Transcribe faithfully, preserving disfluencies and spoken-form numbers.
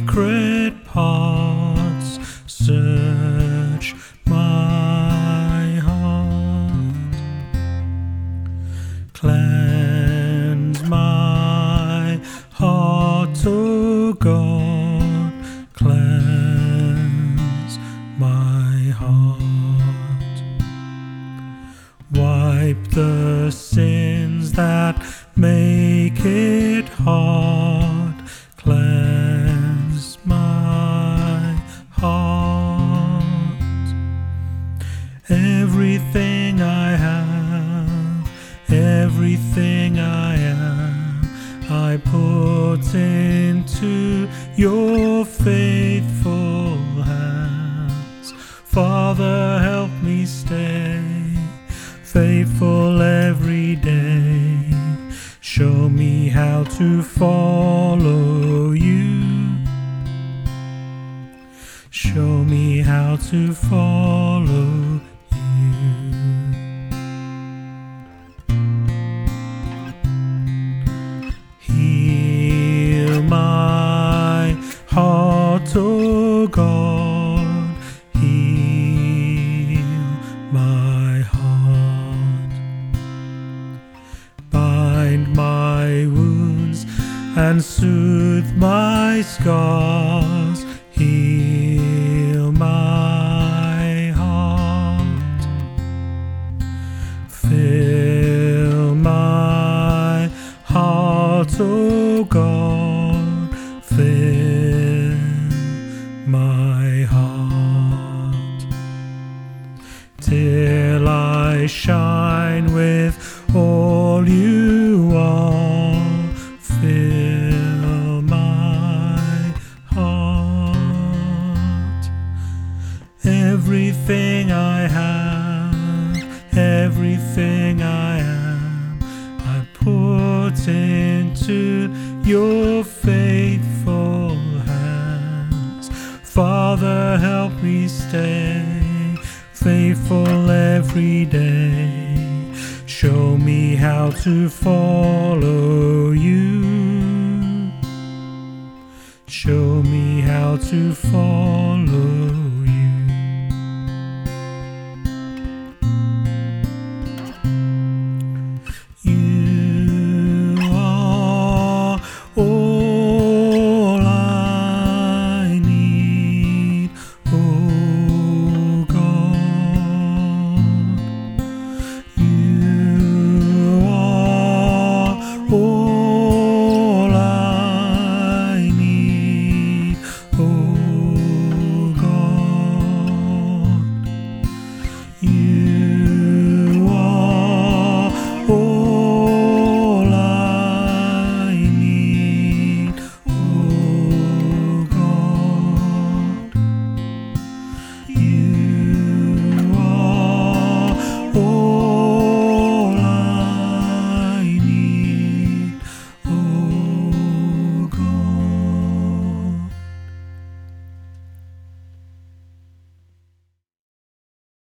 secret parts, search my heart, cleanse my heart, O God, cleanse my heart, wipe the sins that make it hard, cleanse my heart. Everything I have, everything I am, I put into your faithful hands. Father, help me stay faithful every day. Show me how to follow you. Show me how to follow you. Heal my heart, O God. Heal my heart. Bind my wounds and soothe my scars. Heal my heart. Fill my heart, O God. Fill my heart. Till I shine with all you are. Fill my heart. Everything I have, everything I am, I put into your faithful hands. Father, help me stay faithful every day. Show me how to follow you. Show me how to follow